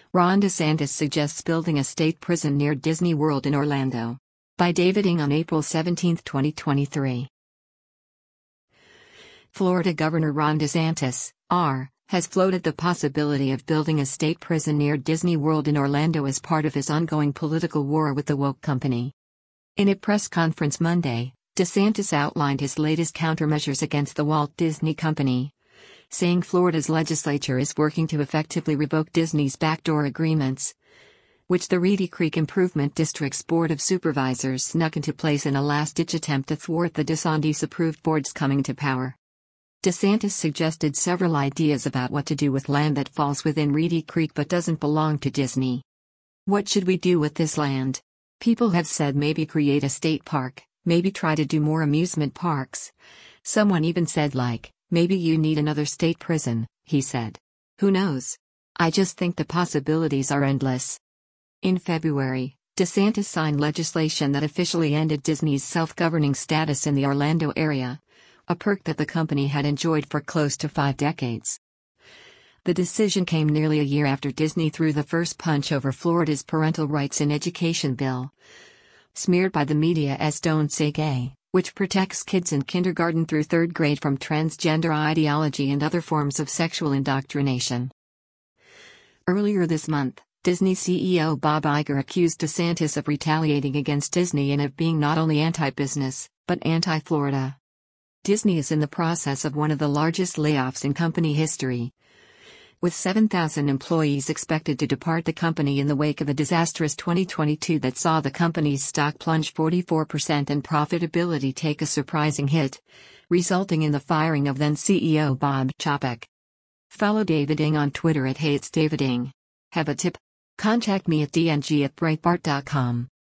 Ron DeSantis suggests building a state prison near Disney World in Orlando. By David Ng on April 17, 2023. Florida Governor Ron DeSantis, R., has floated the possibility of building a state prison near Disney World in Orlando as part of his ongoing political war with the woke company. In a press conference Monday, DeSantis outlined his latest countermeasures against the Walt Disney Company, saying Florida's legislature is working to effectively revoke Disney's backdoor agreements, which the Reedy Creek Improvement District's Board of Supervisors snuck into place in a last-ditch attempt to thwart the DeSantis-approved board's coming to power. DeSantis suggested several ideas about what to do with land that falls within Reedy Creek but doesn't belong to Disney. What should we do with this land? People have said maybe create a state park, maybe try to do more amusement parks. Someone even said maybe you need another state prison, he said. Who knows? I just think the possibilities are endless. In February, DeSantis signed legislation that officially ended Disney's self-governing status in the Orlando area, a perk that the company had enjoyed for close to 5 decades. The decision came nearly a year after Disney threw the first punch over Florida's parental rights in education bill, smeared by the media as Don't Say Gay, which protects kids in kindergarten through 3rd grade from transgender ideology and other forms of sexual indoctrination. Earlier this month, Disney CEO Bob Iger accused DeSantis of retaliating against Disney and of being not only anti-business, but anti-Florida. Disney is in the process of one of the largest layoffs in company history, with 7,000 employees expected to depart the company in the wake of a disastrous 2022 that saw the company's stock plunge 44% and profitability take a surprising hit, resulting in the firing of then CEO Bob Chapek. Follow David Ng on Twitter @HeyIt'sDavidNg. Have a tip? Contact me at dng@breitbart.com.